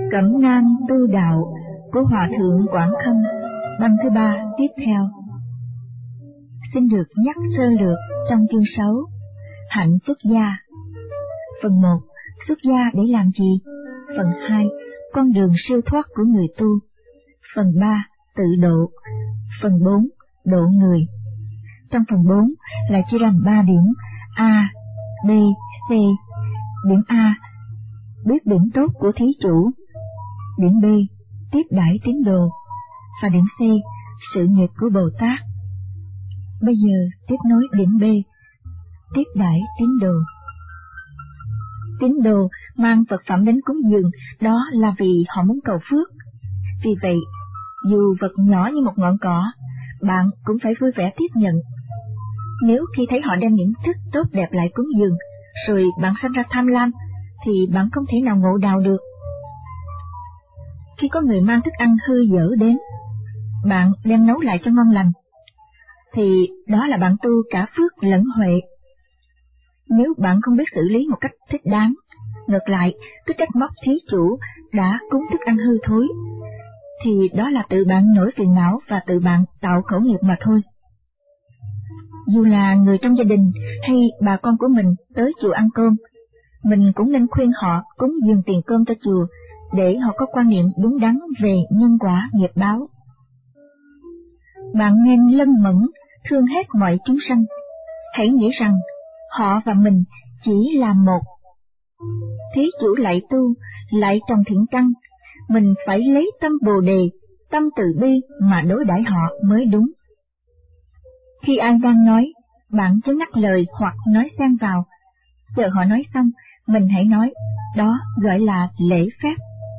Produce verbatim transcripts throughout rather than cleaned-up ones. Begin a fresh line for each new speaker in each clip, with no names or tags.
Cẩm nang tu đạo của Hòa thượng Quảng Khâm, băng thứ ba tiếp theo. Xin được nhắc sơ lược trong chương sáu, hạnh xuất gia. Phần một, xuất gia để làm gì? Phần hai, con đường siêu thoát của người tu. Phần ba, tự độ. Phần bốn, độ người. Trong phần bốn là chia làm ba điểm A, B, C. Điểm A, biết điểm tốt của thí chủ. Điểm B, tiếp đãi tín đồ. Và điểm C, sự nghiệp của Bồ Tát. Bây giờ tiếp nối điểm B, tiếp đãi tín đồ. Tín đồ mang vật phẩm đến cúng dường, đó là vì họ muốn cầu phước. Vì vậy, dù vật nhỏ như một ngọn cỏ, bạn cũng phải vui vẻ tiếp nhận. Nếu khi thấy họ đem những thức tốt đẹp lại cúng dường, rồi bạn sanh ra tham lam, thì bạn không thể nào ngộ đạo được. Khi có người mang thức ăn hư dở đến, bạn đem nấu lại cho ngon lành, thì đó là bạn tu cả phước lẫn huệ. Nếu bạn không biết xử lý một cách thích đáng, ngược lại cứ trách móc thí chủ đã cúng thức ăn hư thối, thì đó là tự bạn nổi phiền não và tự bạn tạo khẩu nghiệp mà thôi. Dù là người trong gia đình hay bà con của mình tới chùa ăn cơm, mình cũng nên khuyên họ cúng dường tiền cơm cho chùa để họ có quan niệm đúng đắn về nhân quả nghiệp báo. Bạn nên lân mẫn thương hết mọi chúng sanh, hãy nghĩ rằng họ và mình chỉ là một. Thí chủ lại tu, lại trồng thiện căn, mình phải lấy tâm Bồ Đề, tâm từ bi mà đối đãi họ mới đúng. Khi ai đang nói, bạn chớ ngắt lời hoặc nói xen vào, chờ họ nói xong, mình hãy nói, đó gọi là lễ phép.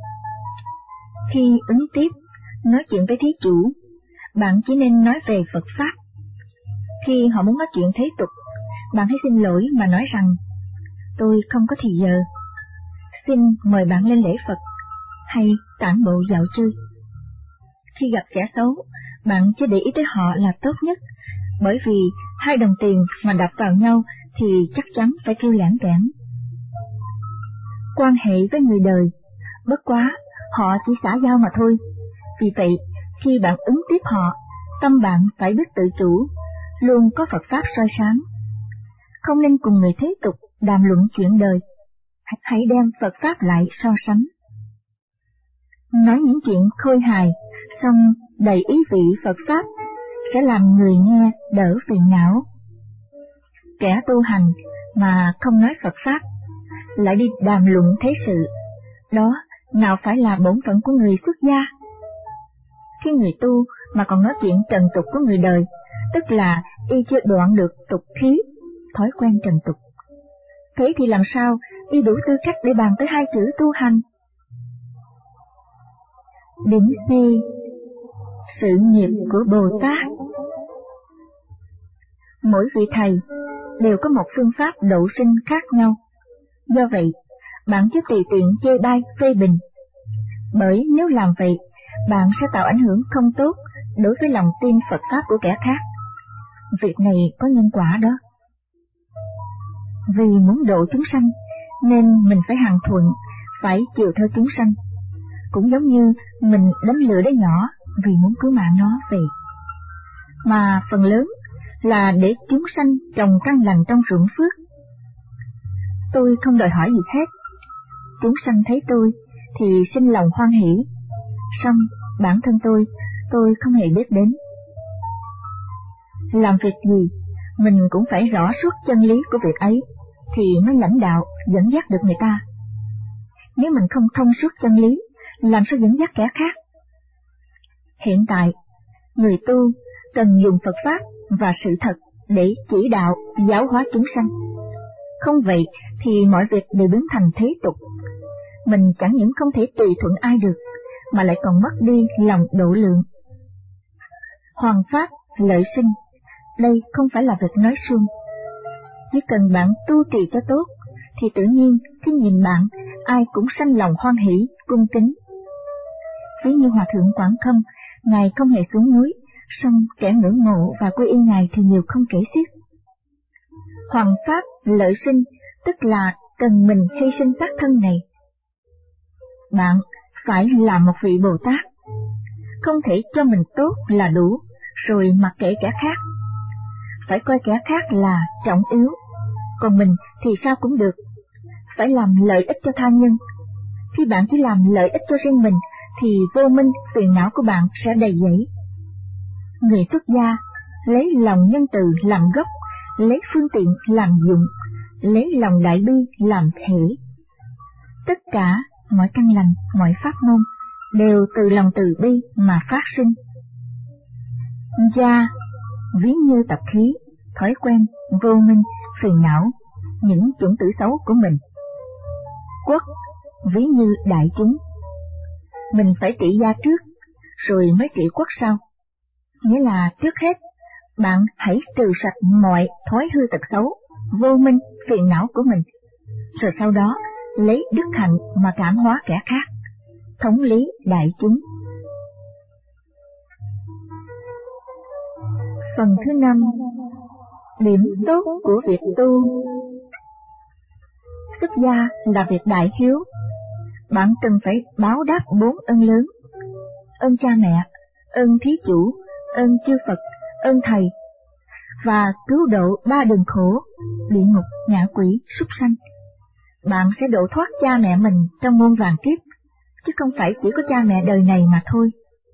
Khi ứng tiếp, nói chuyện với thí chủ, bạn chỉ nên nói về Phật Pháp. Khi họ muốn nói chuyện thế tục, bạn hãy xin lỗi mà nói rằng, tôi không có thì giờ, xin mời bạn lên lễ Phật, hay tản bộ dạo chơi. Khi gặp kẻ xấu, bạn chỉ để ý tới họ là tốt nhất, bởi vì hai đồng tiền mà đập vào nhau thì chắc chắn phải kêu lãng kẽn. Quan hệ với người đời, bất quá họ chỉ xã giao mà thôi. Vì vậy, khi bạn ứng tiếp họ, tâm bạn phải biết tự chủ, luôn có Phật Pháp soi sáng. Không nên cùng người thế tục đàm luận chuyện đời, hãy đem Phật Pháp lại so sánh. Nói những chuyện khôi hài, song đầy ý vị Phật Pháp, sẽ làm người nghe đỡ phiền não. Kẻ tu hành mà không nói Phật Pháp, lại đi đàm luận thế sự, đó nào phải là bổn phận của người xuất gia. Khi người tu mà còn nói chuyện trần tục của người đời, tức là y chưa đoạn được tục khí, thói quen trần tục. Thế thì làm sao y đủ tư cách để bàn tới hai chữ tu hành? Điểm C, sự nghiệp của Bồ Tát. Mỗi vị thầy đều có một phương pháp độ sinh khác nhau. Do vậy, bạn chứ tùy tiện chê bai phê bình. Bởi nếu làm vậy, bạn sẽ tạo ảnh hưởng không tốt đối với lòng tin Phật Pháp của kẻ khác. Việc này có nhân quả đó. Vì muốn độ chúng sanh, nên mình phải hằng thuận, phải chiều theo chúng sanh. Cũng giống như mình đánh lừa đứa nhỏ vì muốn cứu mạng nó vậy. Mà phần lớn là để chúng sanh trồng căn lành trong ruộng phước. Tôi không đòi hỏi gì hết. Chúng sanh thấy tôi thì sinh lòng hoan hỷ, song bản thân tôi, tôi không hề biết đến. Làm việc gì, mình cũng phải rõ suốt chân lý của việc ấy, thì mới lãnh đạo, dẫn dắt được người ta. Nếu mình không thông suốt chân lý, làm sao dẫn dắt kẻ khác? Hiện tại, người tu cần dùng Phật Pháp và sự thật để chỉ đạo, giáo hóa chúng sanh. Không vậy thì mọi việc đều biến thành thế tục. Mình chẳng những không thể tùy thuận ai được, mà lại còn mất đi lòng độ lượng. Hoằng pháp, lợi sinh, đây không phải là việc nói suông. Chỉ cần bạn tu trì cho tốt, thì tự nhiên khi nhìn bạn, ai cũng sanh lòng hoan hỷ, cung kính. Ví như Hòa thượng Quảng Khâm, Ngài không hề xuống núi, song kẻ ngưỡng mộ và quy y Ngài thì nhiều không kể xiết. Hoằng pháp, lợi sinh, tức là cần mình hy sinh xác thân này. Bạn phải là một vị Bồ Tát, không thể cho mình tốt là đủ, rồi mặc kệ kẻ khác. Phải coi kẻ khác là trọng yếu, còn mình thì sao cũng được. Phải làm lợi ích cho tha nhân. Khi bạn chỉ làm lợi ích cho riêng mình, thì vô minh, phiền não của bạn sẽ đầy dẫy. Người xuất gia lấy lòng nhân từ làm gốc, lấy phương tiện làm dụng, lấy lòng đại bi làm thể. Tất cả mọi căn lành, mọi pháp môn đều từ lòng từ bi mà phát sinh. Gia ví như tập khí, thói quen, vô minh, phiền não, những chủng tử xấu của mình. Quốc ví như đại chúng. Mình phải trị gia trước, rồi mới trị quốc sau. Nghĩa là trước hết, bạn hãy trừ sạch mọi thói hư tật xấu, vô minh, phiền não của mình, rồi sau đó lấy đức hạnh mà cảm hóa kẻ khác, thống lý đại chúng. Phần thứ năm, điểm tốt của việc tu. Xuất gia là việc đại hiếu. Bạn cần phải báo đáp bốn ơn lớn: ơn cha mẹ, ơn thí chủ, ơn chư Phật, ơn thầy, và cứu độ ba đường khổ: địa ngục, ngạ quỷ, súc sanh. Bạn sẽ độ thoát cha mẹ mình trong muôn vàn kiếp, chứ không phải chỉ có cha mẹ đời này mà thôi.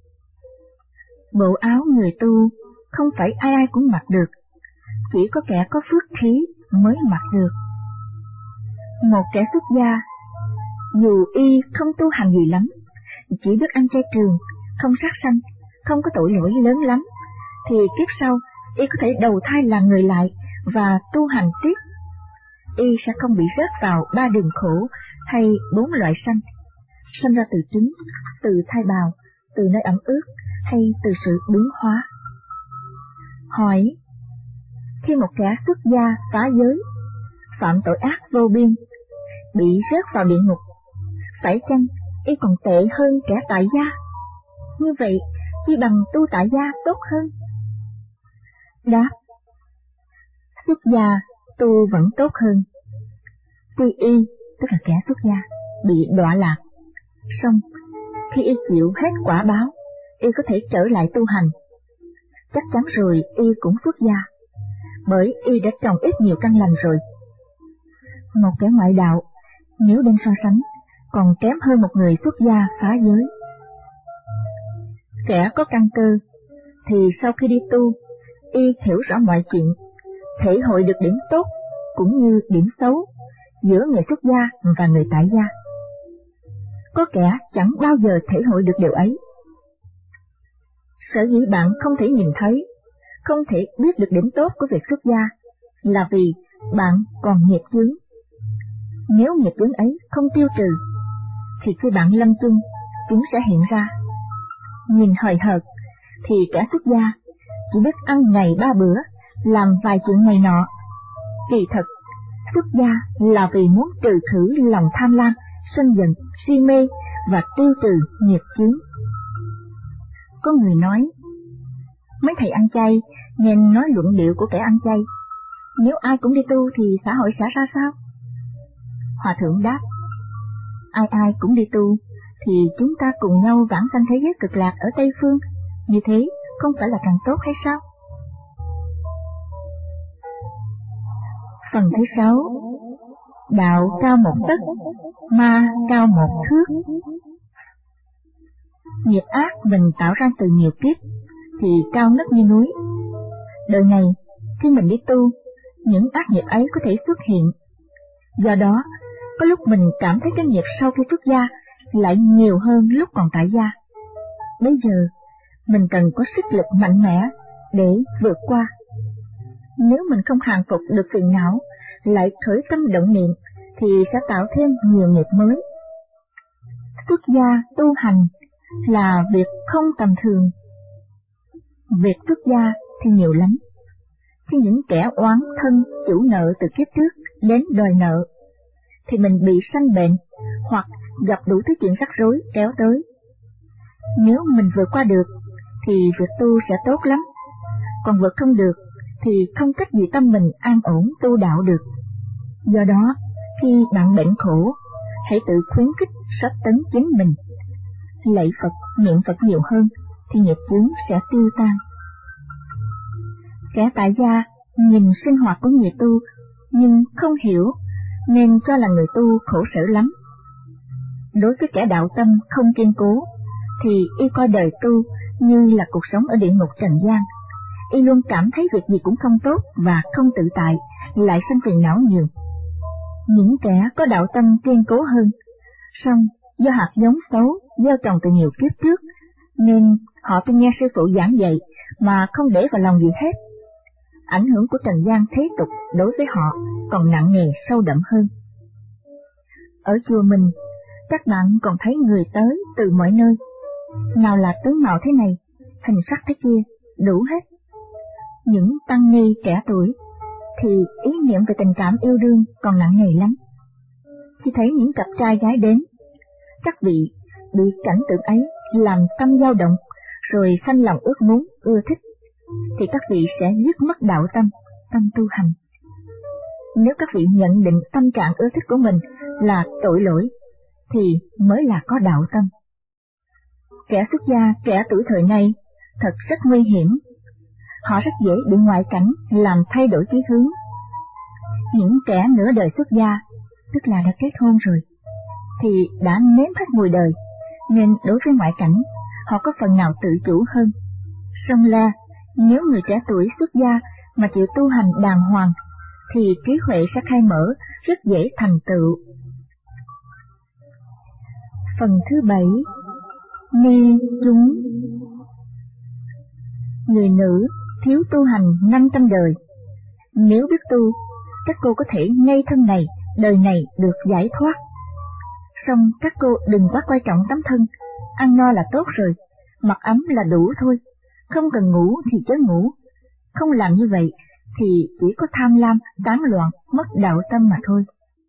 Bộ áo người tu không phải ai ai cũng mặc được, chỉ có kẻ có phước khí mới mặc được. Một kẻ xuất gia, dù y không tu hành gì lắm, chỉ biết ăn chay trường, không sát sanh, không có tội lỗi lớn lắm, thì kiếp sau y có thể đầu thai là người lại và tu hành tiếp. Y sẽ không bị rớt vào ba đường khổ hay bốn loại sanh: sanh ra từ trứng, từ thai bào, từ nơi ẩm ướt, hay từ sự biến hóa. Hỏi: khi một kẻ xuất gia phá giới, phạm tội ác vô biên, bị rớt vào địa ngục, phải chăng y còn tệ hơn kẻ tại gia? Như vậy, chi bằng tu tại gia tốt hơn? Đáp: xuất gia tu vẫn tốt hơn. Tuy y, tức là kẻ xuất gia, bị đọa lạc, song khi y chịu hết quả báo, y có thể trở lại tu hành. Chắc chắn rồi y cũng xuất gia, bởi y đã trồng ít nhiều căn lành rồi. Một kẻ ngoại đạo, nếu đem so sánh, còn kém hơn một người xuất gia phá giới. Kẻ có căn cơ, thì sau khi đi tu, y hiểu rõ mọi chuyện, thể hội được điểm tốt cũng như điểm xấu giữa người xuất gia và người tại gia. Có kẻ chẳng bao giờ thể hội được điều ấy. Sở dĩ bạn không thể nhìn thấy, không thể biết được điểm tốt của việc xuất gia, là vì bạn còn nghiệp chướng. Nếu nghiệp chướng ấy không tiêu trừ, thì khi bạn lâm chung, chúng sẽ hiện ra. Nhìn hời hợt, thì kẻ xuất gia chỉ biết ăn ngày ba bữa, làm vài chuyện ngày nọ. Kỳ thật, xuất gia là vì muốn trừ khử lòng tham lam, sân giận, si mê và tiêu trừ nghiệp chướng. Có người nói: mấy thầy ăn chay nghe nói luận điệu của kẻ ăn chay, nếu ai cũng đi tu thì xã hội sẽ ra sao? Hòa thượng đáp: ai ai cũng đi tu thì chúng ta cùng nhau vãng sanh thế giới cực lạc ở Tây Phương, như thế không phải là càng tốt hay sao? Phần thứ sáu, đạo cao một tấc, ma cao một thước. Nghiệp ác mình tạo ra từ nhiều kiếp thì cao ngất như núi. Đời này, khi mình đi tu, những ác nghiệp ấy có thể xuất hiện. Do đó, có lúc mình cảm thấy cái nghiệp sau khi xuất gia lại nhiều hơn lúc còn tại gia. Bây giờ, mình cần có sức lực mạnh mẽ để vượt qua. Nếu mình không hàng phục được phiền não, lại khởi tâm động niệm, thì sẽ tạo thêm nhiều nghiệp mới. Xuất gia tu hành là việc không tầm thường. Việc xuất gia thì nhiều lắm. Khi những kẻ oán thân chủ nợ từ kiếp trước đến đòi nợ, thì mình bị sanh bệnh hoặc gặp đủ thứ chuyện rắc rối kéo tới. Nếu mình vượt qua được, thì việc tu sẽ tốt lắm. Còn vượt không được, thì không cách gì tâm mình an ổn tu đạo được. Do đó, khi bạn bệnh khổ, hãy tự khuyến khích sách tấn chính mình, lạy Phật, niệm Phật nhiều hơn thì nghiệp chướng sẽ tiêu tan. Kẻ tại gia nhìn sinh hoạt của người tu nhưng không hiểu nên cho là người tu khổ sở lắm. Đối với kẻ đạo tâm không kiên cố thì y coi đời tu như là cuộc sống ở địa ngục trần gian. Y luôn cảm thấy việc gì cũng không tốt và không tự tại, lại sinh phiền não nhiều. Những kẻ có đạo tâm kiên cố hơn, song do hạt giống xấu gieo trồng từ nhiều kiếp trước nên họ phải nghe sư phụ giảng dạy mà không để vào lòng gì hết. Ảnh hưởng của trần gian thế tục đối với họ còn nặng nề sâu đậm hơn. Ở chùa mình, các bạn còn thấy người tới từ mọi nơi, nào là tướng mạo thế này, hình sắc thế kia, đủ hết. Những tăng ni trẻ tuổi thì ý niệm về tình cảm yêu đương còn nặng nề lắm. Khi thấy những cặp trai gái đến, các vị bị cảnh tượng ấy làm tâm dao động, rồi sanh lòng ước muốn, ưa thích, thì các vị sẽ dứt mất đạo tâm, tâm tu hành. Nếu các vị nhận định tâm trạng ưa thích của mình là tội lỗi, thì mới là có đạo tâm. Kẻ xuất gia trẻ tuổi thời nay thật rất nguy hiểm. Họ rất dễ bị ngoại cảnh làm thay đổi chí hướng. Những kẻ nửa đời xuất gia, tức là đã kết hôn rồi, thì đã nếm hết mùi đời, nên đối với ngoại cảnh, họ có phần nào tự chủ hơn. Song la, nếu người trẻ tuổi xuất gia mà chịu tu hành đàng hoàng, thì trí huệ sẽ khai mở, rất dễ thành tựu. Phần thứ bảy, ni chúng. Người nữ thiếu tu hành năm trăm đời, nếu biết tu, các cô có thể ngay thân này, đời này được giải thoát. Song các cô đừng quá coi trọng tấm thân, ăn no là tốt rồi, mặc ấm là đủ thôi, không cần ngủ thì chớ ngủ. Không làm như vậy thì chỉ có tham lam, tán loạn, mất đạo tâm mà thôi.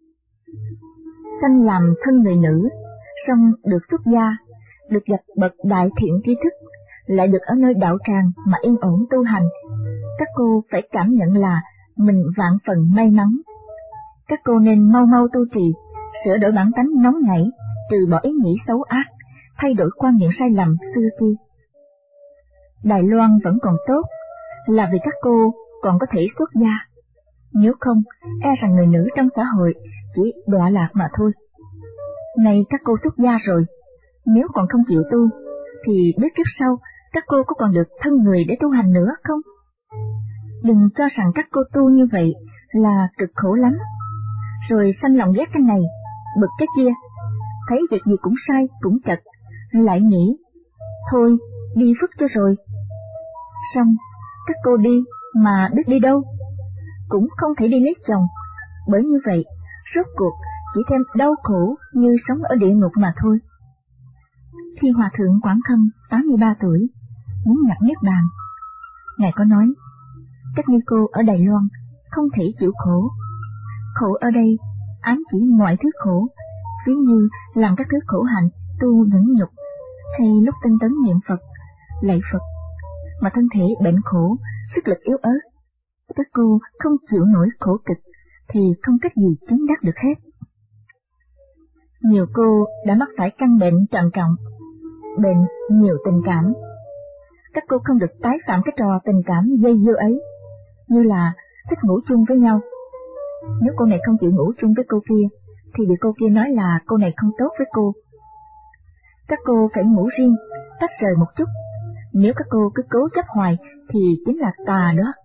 Sanh làm thân người nữ, song được xuất gia, được gặp bậc đại thiện tri thức, lại được ở nơi đạo tràng mà yên ổn tu hành, các cô phải cảm nhận là mình vạn phần may mắn. Các cô nên mau mau tu trì, sửa đổi bản tánh nóng nảy, trừ bỏ ý nghĩ xấu ác, thay đổi quan niệm sai lầm xưa kia. Đài Loan vẫn còn tốt, là vì các cô còn có thể xuất gia. Nếu không, e rằng người nữ trong xã hội chỉ đọa lạc mà thôi. Này các cô xuất gia rồi, nếu còn không chịu tu, thì biết kiếp sau các cô có còn được thân người để tu hành nữa không? Đừng cho rằng các cô tu như vậy là cực khổ lắm, rồi sanh lòng ghét cái này, bực cái kia, thấy việc gì cũng sai, cũng trật, lại nghĩ, thôi, đi phức cho rồi. Xong, các cô đi mà biết đi đâu, cũng không thể đi lấy chồng, bởi như vậy, rốt cuộc chỉ thêm đau khổ như sống ở địa ngục mà thôi. Khi Hòa thượng Quảng Khâm, tám mươi ba tuổi, muốn nhập niết bàn, Ngài có nói, các ni cô ở Đài Loan không thể chịu khổ. Khổ ở đây ám chỉ mọi thứ khổ, ví như làm các thứ khổ hạnh, tu nhẫn nhục, hay lúc tinh tấn niệm Phật, lạy Phật, mà thân thể bệnh khổ, sức lực yếu ớt. Các cô không chịu nổi khổ cực thì không cách gì chứng đắc được hết. Nhiều cô đã mắc phải căn bệnh trầm trọng, bệnh nhiều tình cảm. Các cô không được tái phạm cái trò tình cảm dây dưa ấy, như là thích ngủ chung với nhau. Nếu cô này không chịu ngủ chung với cô kia, thì bị cô kia nói là cô này không tốt với cô. Các cô phải ngủ riêng, tách rời một chút. Nếu các cô cứ cố chấp hoài thì chính là tà đó.